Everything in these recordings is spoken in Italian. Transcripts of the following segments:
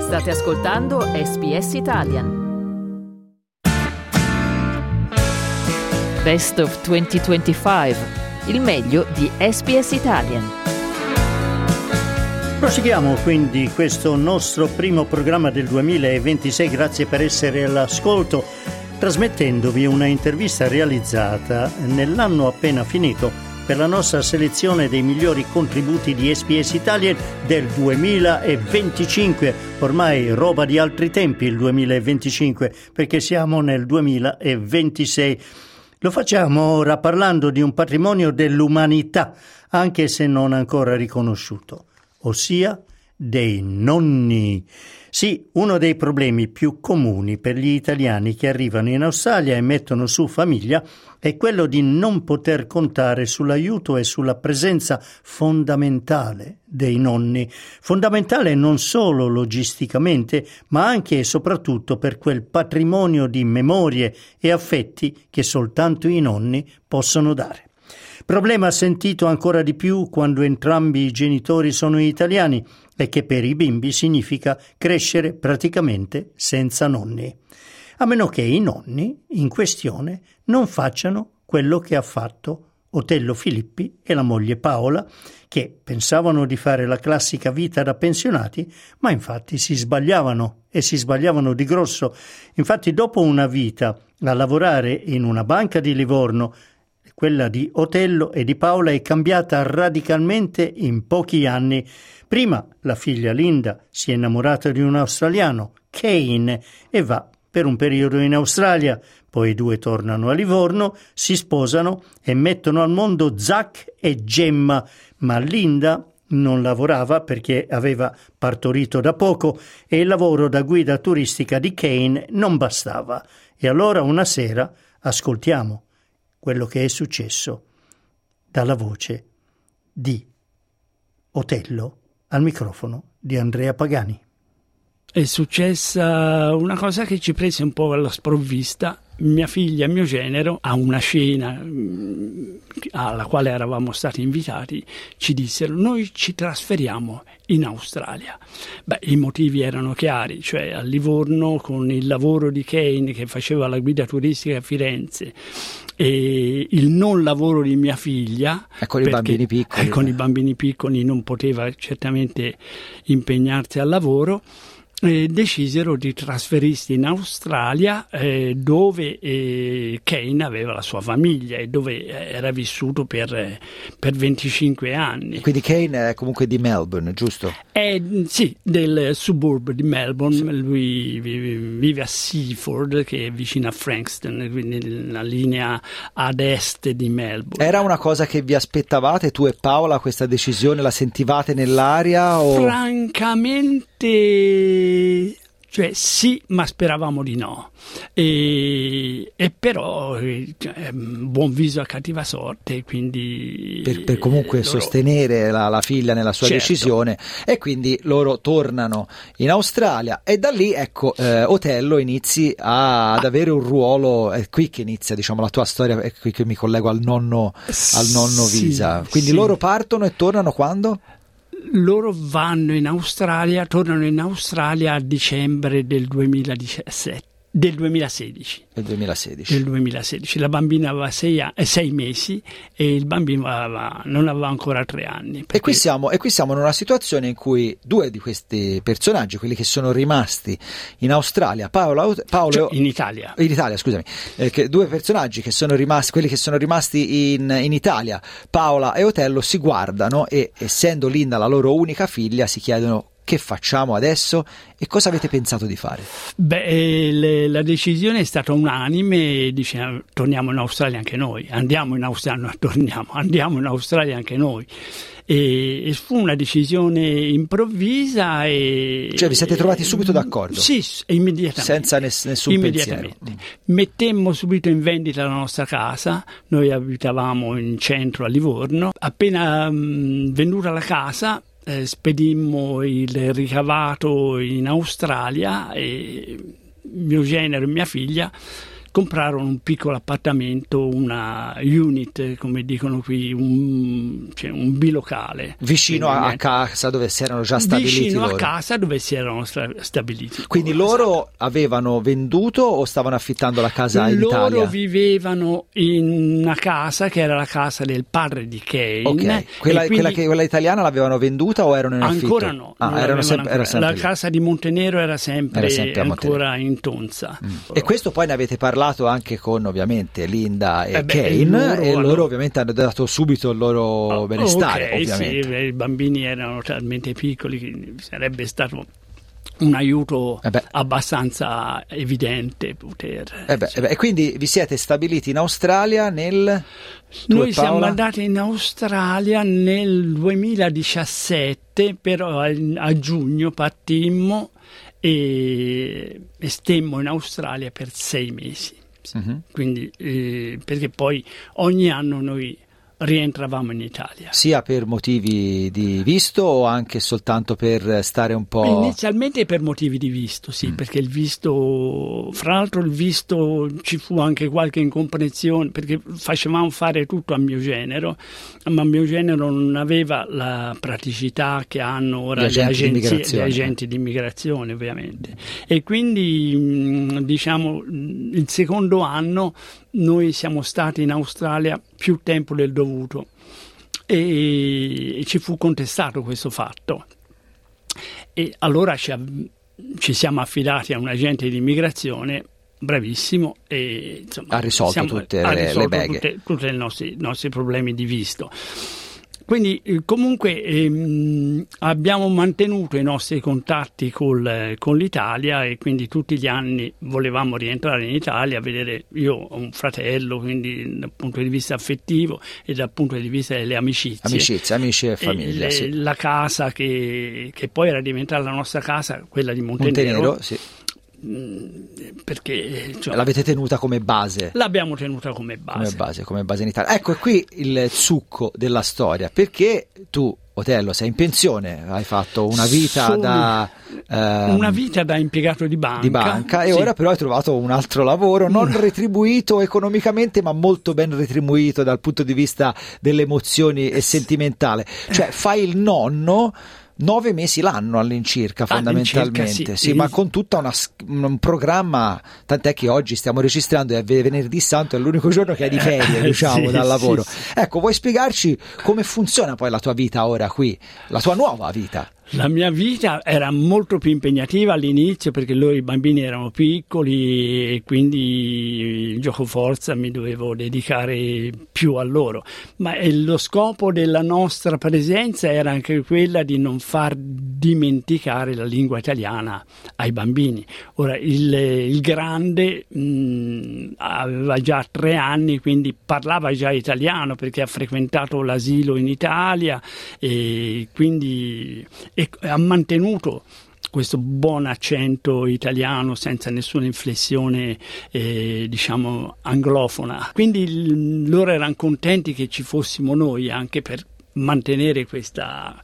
State ascoltando SBS Italian. Best of 2025, il meglio di SBS Italian. Proseguiamo quindi questo nostro primo programma del 2026, grazie per essere all'ascolto, trasmettendovi una intervista realizzata nell'anno appena finito per la nostra selezione dei migliori contributi di SBS Italian del 2025, ormai roba di altri tempi il 2025, perché siamo nel 2026. Lo facciamo ora parlando di un patrimonio dell'umanità, anche se non ancora riconosciuto, ossia dei nonni. Sì, uno dei problemi più comuni per gli italiani che arrivano in Australia e mettono su famiglia è quello di non poter contare sull'aiuto e sulla presenza fondamentale dei nonni. Fondamentale non solo logisticamente, ma anche e soprattutto per quel patrimonio di memorie e affetti che soltanto i nonni possono dare. Problema sentito ancora di più quando entrambi i genitori sono italiani e che per i bimbi significa crescere praticamente senza nonni. A meno che i nonni in questione non facciano quello che ha fatto Otello Filippi e la moglie Paola, che pensavano di fare la classica vita da pensionati, ma infatti si sbagliavano e si sbagliavano di grosso. Infatti dopo una vita a lavorare in una banca di Livorno, quella di Otello e di Paola è cambiata radicalmente in pochi anni. Prima la figlia Linda si è innamorata di un australiano, Kane, e va per un periodo in Australia. Poi i due tornano a Livorno, si sposano e mettono al mondo Zach e Gemma, ma Linda non lavorava perché aveva partorito da poco e il lavoro da guida turistica di Kane non bastava. E allora una sera ascoltiamo quello che è successo dalla voce di Otello al microfono di Andrea Pagani. È successa una cosa che ci prese un po' alla sprovvista. Mia figlia e mio genero, a una cena alla quale eravamo stati invitati, ci dissero: noi ci trasferiamo in Australia. I motivi erano chiari, cioè a Livorno con il lavoro di Kane che faceva la guida turistica a Firenze e il non lavoro di mia figlia, con i bambini piccoli, con i bambini piccoli non poteva certamente impegnarsi al lavoro. Decisero di trasferirsi in Australia dove Kane aveva la sua famiglia e dove era vissuto per 25 anni. Quindi Kane è comunque di Melbourne, giusto? Sì, del suburb di Melbourne. Lui vive a Seaford, che è vicino a Frankston, quindi nella linea ad est di Melbourne. Era una cosa che vi aspettavate, tu e Paola, questa decisione la sentivate nell'aria? O... Francamente, cioè sì, ma speravamo di no. E però buon viso a cattiva sorte, quindi per comunque sostenere la figlia nella sua decisione, e quindi loro tornano in Australia e da lì Otello inizi ad avere un ruolo. È qui che inizia, diciamo, la tua storia, è qui che mi collego al nonno Visa. Quindi loro partono e tornano quando? Loro tornano in Australia a dicembre del 2016. Del 2016. La bambina aveva 6 mesi e il bambino non aveva ancora 3 anni. E qui siamo in una situazione in cui due di questi personaggi, quelli che sono rimasti in Australia, in Italia, scusami, due personaggi che sono rimasti, quelli che sono rimasti in Italia, Paola e Otello, si guardano e, essendo Linda la loro unica figlia, si chiedono: che facciamo adesso e cosa avete pensato di fare? La decisione è stata unanime, diciamo, torniamo in Australia anche noi, andiamo in Australia anche noi. E fu una decisione improvvisa Cioè vi siete trovati subito d'accordo? Sì, immediatamente. Senza nessun pensiero? Mettemmo subito in vendita la nostra casa. Noi abitavamo in centro a Livorno. Appena venduta la casa, spedimmo il ricavato in Australia e mio genero e mia figlia comprarono un piccolo appartamento, una unit, come dicono qui, un bilocale. Vicino a casa dove si erano già stabiliti Vicino loro. a casa dove si erano stabiliti. Quindi loro avevano venduto o stavano affittando la casa in Italia? Loro vivevano in una casa che era la casa del padre di Kane. Ok, quella italiana l'avevano venduta o erano in affitto? Ancora no. Era sempre la lì. Casa di Montenero era sempre ancora in Tonza. E questo poi ne avete parlato anche con ovviamente Linda e Kane, e loro ovviamente hanno dato subito il loro benestare. Ovviamente. Sì, i bambini erano talmente piccoli che sarebbe stato un aiuto abbastanza evidente poter. E quindi vi siete stabiliti in Australia Noi siamo andati in Australia nel 2017, però a giugno partimmo e stemmo in Australia per 6 mesi. Uh-huh. Quindi, perché poi ogni anno noi rientravamo in Italia. Sia per motivi di visto o anche soltanto per stare un po'? Inizialmente per motivi di visto, sì, perché il visto, fra l'altro il visto ci fu anche qualche incomprensione, perché facevamo fare tutto a mio genero, ma mio genero non aveva la praticità che hanno ora gli agenti di immigrazione, ovviamente. E quindi, diciamo, il secondo anno noi siamo stati in Australia più tempo del dovuto e ci fu contestato questo fatto, e allora ci siamo affidati a un agente di immigrazione bravissimo e insomma, ha risolto tutte le beghe, tutti i nostri problemi di visto. Quindi comunque abbiamo mantenuto i nostri contatti con l'Italia, e quindi tutti gli anni volevamo rientrare in Italia a vedere. Io ho un fratello, quindi dal punto di vista affettivo e dal punto di vista delle amicizie. Amici e famiglia. Sì. La casa che poi era diventata la nostra casa, quella di Montenero. Sì. Perché l'avete tenuta come base? L'abbiamo tenuta come base in Italia. Ecco, qui il succo della storia, perché tu, Otello, sei in pensione, hai fatto una vita una vita da impiegato di banca e ora però hai trovato un altro lavoro non retribuito economicamente, ma molto ben retribuito dal punto di vista delle emozioni e sentimentale, cioè fai il nonno 9 mesi l'anno all'incirca, fondamentalmente, sì, ma con tutto un programma, tant'è che oggi stiamo registrando e venerdì santo è l'unico giorno che hai di ferie, diciamo, dal lavoro. Sì. Ecco, vuoi spiegarci come funziona poi la tua vita ora qui, la tua nuova vita? La mia vita era molto più impegnativa all'inizio, perché i bambini erano piccoli e quindi il gioco forza mi dovevo dedicare più a loro, ma lo scopo della nostra presenza era anche quella di non far dimenticare la lingua italiana ai bambini. Ora il grande aveva già 3 anni, quindi parlava già italiano perché ha frequentato l'asilo in Italia, e quindi ha mantenuto questo buon accento italiano senza nessuna inflessione diciamo anglofona. Quindi loro erano contenti che ci fossimo noi, anche per mantenere questa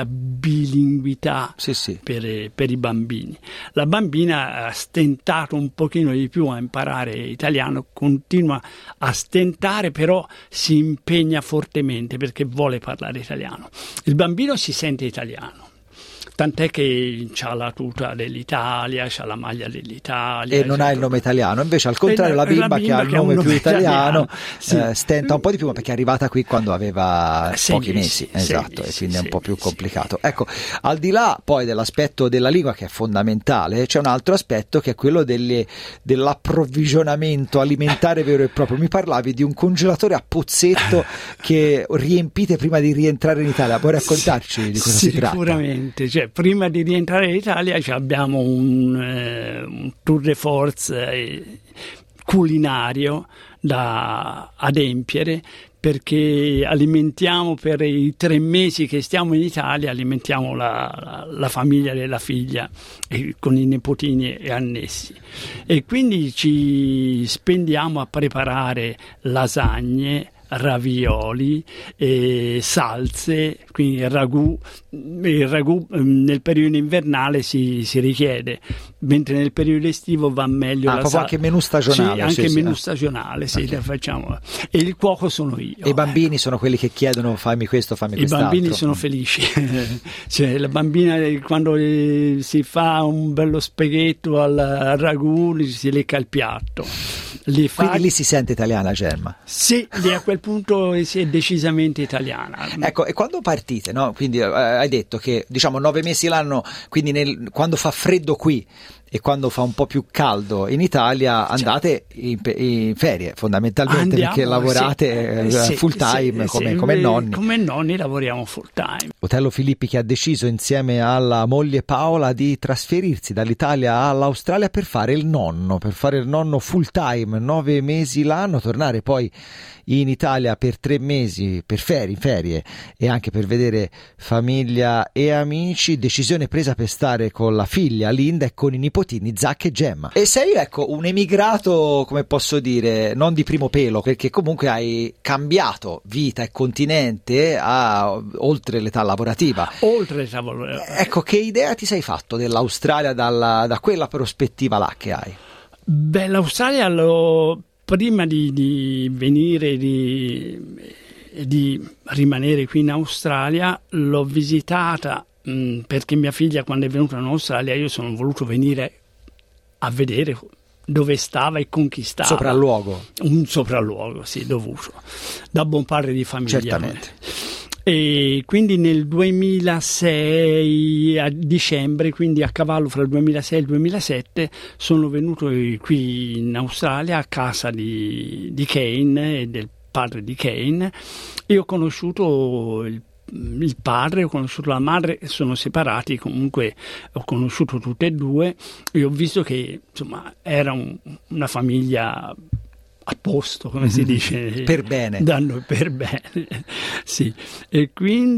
bilinguità per i bambini. La bambina ha stentato un pochino di più a imparare italiano, continua a stentare, però si impegna fortemente perché vuole parlare italiano. Il bambino si sente italiano, tant'è che c'ha la tuta dell'Italia, c'ha la maglia dell'Italia. E non ha il nome italiano, invece al contrario la bimba che ha il nome più italiano stenta un po' di più, ma perché è arrivata qui quando aveva pochi mesi, esatto, e quindi è un po' più complicato. Ecco, al di là poi dell'aspetto della lingua, che è fondamentale, c'è un altro aspetto che è quello dell'approvvigionamento alimentare vero e proprio. Mi parlavi di un congelatore a pozzetto che riempite prima di rientrare in Italia, puoi raccontarci di cosa si tratta? Sicuramente, prima di rientrare in Italia abbiamo un tour de force culinario da adempiere, perché alimentiamo per i 3 mesi che stiamo in Italia, alimentiamo la famiglia della figlia con i nipotini e annessi, e quindi ci spendiamo a preparare lasagne, ravioli, salse, quindi il ragù nel periodo invernale si richiede, mentre nel periodo estivo va meglio la salsa. Anche menù stagionale. Sì, anche menù stagionale, sì, okay. Facciamo. E il cuoco sono io. E i bambini sono quelli che chiedono fammi questo, fammi quest'altro. I bambini sono felici. Cioè, la bambina quando si fa un bello spaghetto al ragù si lecca il piatto. Quindi lì si sente italiana, Gemma? Sì, lì a quel punto si è decisamente italiana. Ecco, e quando partite, no? Quindi hai detto che 9 mesi l'anno, quindi quando fa freddo qui e quando fa un po' più caldo in Italia andate in ferie fondamentalmente. Perché lavorate full time come nonni. Come nonni lavoriamo full time. Otello Filippi, che ha deciso insieme alla moglie Paola di trasferirsi dall'Italia all'Australia per fare il nonno full time, 9 mesi l'anno, tornare poi in Italia per 3 mesi per ferie e anche per vedere famiglia e amici. Decisione presa per stare con la figlia Linda e con i nipotini Zach e Gemma. E sei un emigrato, come posso dire, non di primo pelo, perché comunque hai cambiato vita e continente oltre l'età lavorativa. Ecco, che idea ti sei fatto dell'Australia da quella prospettiva là che hai? Beh, l'Australia prima di venire, di rimanere qui in Australia, l'ho visitata perché mia figlia, quando è venuta in Australia, io sono voluto venire a vedere dove stava e conquistava. Sopralluogo. Un sopralluogo, sì, dovuto. Da buon padre di famiglia. Certamente. E quindi nel 2006 a dicembre, quindi a cavallo fra il 2006 e il 2007, sono venuto qui in Australia a casa di Kane e del padre di Kane, e ho conosciuto il padre, ho conosciuto la madre, sono separati, comunque ho conosciuto tutte e due e ho visto che insomma era una famiglia a posto, come si dice, per bene, per bene, sì. E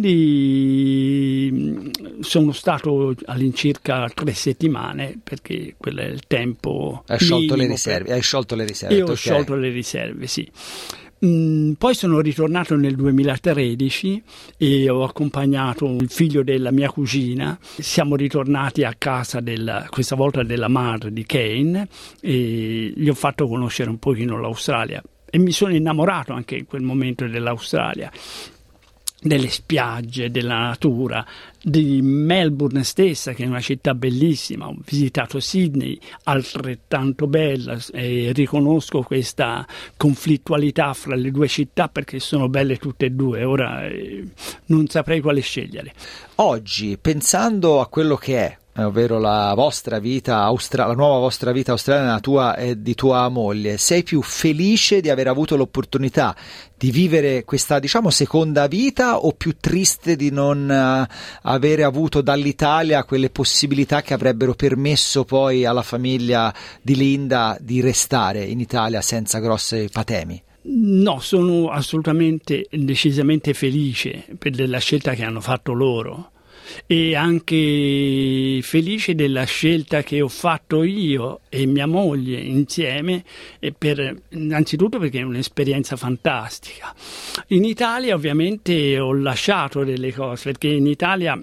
quindi sono stato all'incirca 3 settimane, perché quello è il tempo. Hai sciolto le riserve? Io ho sciolto le riserve, sì. Poi sono ritornato nel 2013 e ho accompagnato il figlio della mia cugina. Siamo ritornati a casa questa volta della madre di Kane, e gli ho fatto conoscere un pochino l'Australia e mi sono innamorato anche in quel momento dell'Australia, delle spiagge, della natura, di Melbourne stessa, che è una città bellissima. Ho visitato Sydney, altrettanto bella, e riconosco questa conflittualità fra le due città perché sono belle tutte e due. Ora non saprei quale scegliere. Oggi, pensando a quello che è, ovvero la vostra vita, la nuova vostra vita australiana, la tua e di tua moglie, sei più felice di aver avuto l'opportunità di vivere questa, seconda vita, o più triste di non avere avuto dall'Italia quelle possibilità che avrebbero permesso poi alla famiglia di Linda di restare in Italia senza grossi patemi? No, sono assolutamente, decisamente felice per la scelta che hanno fatto loro, e anche felice della scelta che ho fatto io e mia moglie insieme, innanzitutto perché è un'esperienza fantastica. In Italia ovviamente ho lasciato delle cose, perché in Italia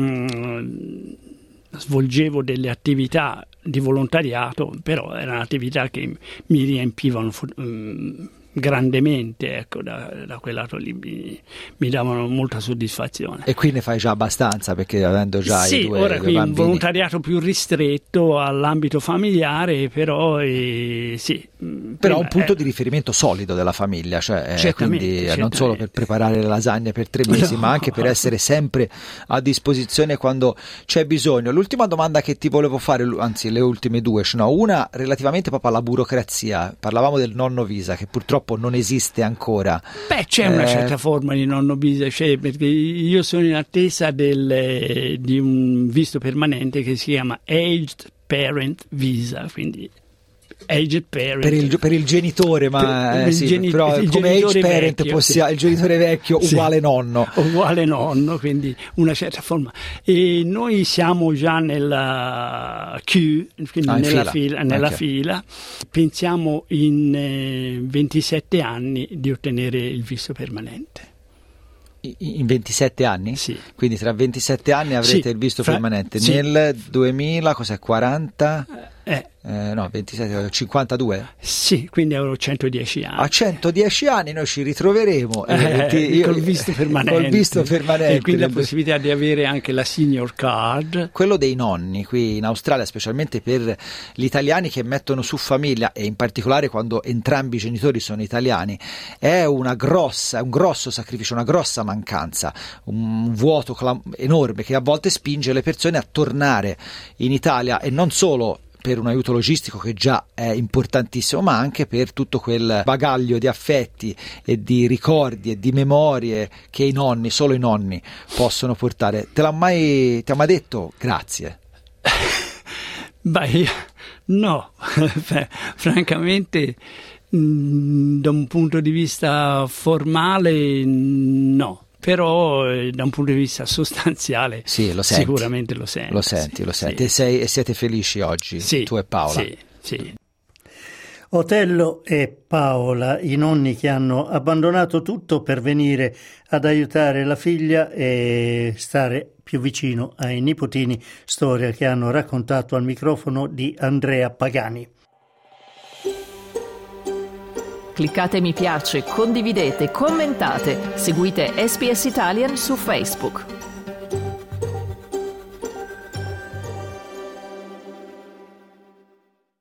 svolgevo delle attività di volontariato, però erano attività che mi riempivano grandemente, ecco, da quel lato lì mi davano molta soddisfazione. E qui ne fai già abbastanza, perché avendo già i due ora qui bambini. Un volontariato più ristretto all'ambito familiare, però sì. Però un punto di riferimento solido della famiglia, cioè quindi non solo per preparare le lasagne per 3 mesi, ma anche per essere sempre a disposizione quando c'è bisogno. L'ultima domanda che ti volevo fare, anzi le ultime due, una relativamente proprio alla burocrazia. Parlavamo del nonno visa, che purtroppo non esiste ancora. Beh, c'è una certa forma di nonno visa, perché io sono in attesa di un visto permanente che si chiama Aged Parent Visa, quindi aged parent. Per il genitore, ma però come age parent il genitore vecchio uguale nonno. Uguale nonno, quindi una certa forma. E noi siamo già nella queue, quindi nella fila. Pensiamo in 27 anni di ottenere il visto permanente. In 27 anni? Sì. Quindi tra 27 anni avrete il visto permanente. Sì. Nel 2000, cos'è, 40? No, 27, 52? Sì, quindi avrò 110 anni. A 110 anni noi ci ritroveremo col visto permanente. Col visto permanente. E quindi la possibilità di avere anche la senior card. Quello dei nonni qui in Australia, specialmente per gli italiani che mettono su famiglia, e in particolare quando entrambi i genitori sono italiani, è un grosso sacrificio, una grossa mancanza, un vuoto enorme che a volte spinge le persone a tornare in Italia, e non solo per un aiuto logistico che già è importantissimo, ma anche per tutto quel bagaglio di affetti e di ricordi e di memorie che solo i nonni possono portare. Ti ha mai detto grazie? Beh, no, francamente da un punto di vista formale no. Però da un punto di vista sostanziale sicuramente lo senti. Lo senti. Sì. E siete felici oggi, tu e Paola? Sì. Otello e Paola, i nonni che hanno abbandonato tutto per venire ad aiutare la figlia e stare più vicino ai nipotini, storia che hanno raccontato al microfono di Andrea Pagani. Cliccate mi piace, condividete, commentate, seguite SPS Italian su Facebook.